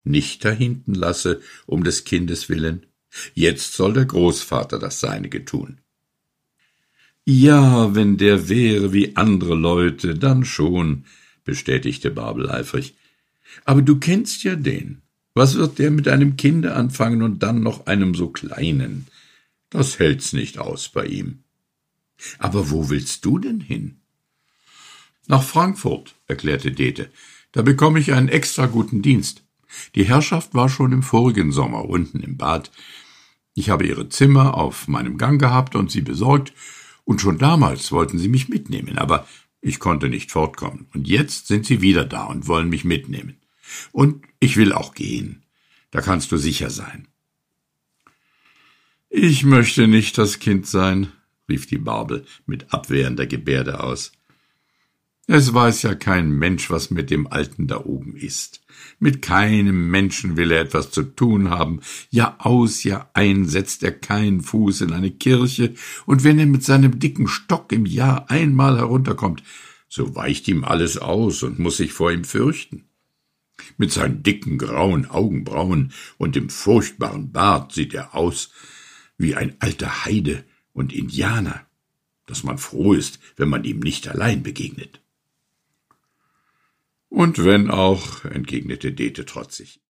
nicht dahinten lasse, um des Kindes willen. Jetzt soll der Großvater das Seinige tun. Ja, wenn der wäre wie andere Leute, dann schon, bestätigte Bärbel eifrig. Aber du kennst ja den. Was wird der mit einem Kinde anfangen und dann noch einem so kleinen? Das hält's nicht aus bei ihm. Aber wo willst du denn hin? Nach Frankfurt, erklärte Dete. Da bekomme ich einen extra guten Dienst. Die Herrschaft war schon im vorigen Sommer unten im Bad. Ich habe ihre Zimmer auf meinem Gang gehabt und sie besorgt, und schon damals wollten sie mich mitnehmen, aber ich konnte nicht fortkommen. Und jetzt sind sie wieder da und wollen mich mitnehmen. Und ich will auch gehen. Da kannst du sicher sein. Ich möchte nicht das Kind sein, rief die Bärbel mit abwehrender Gebärde aus. Es weiß ja kein Mensch, was mit dem Alten da oben ist. Mit keinem Menschen will er etwas zu tun haben. Jahr aus, Jahr ein setzt er keinen Fuß in eine Kirche, und wenn er mit seinem dicken Stock im Jahr einmal herunterkommt, so weicht ihm alles aus und muß sich vor ihm fürchten. Mit seinen dicken grauen Augenbrauen und dem furchtbaren Bart sieht er aus wie ein alter Heide und Indianer, dass man froh ist, wenn man ihm nicht allein begegnet. Und wenn auch, entgegnete Dete trotzig.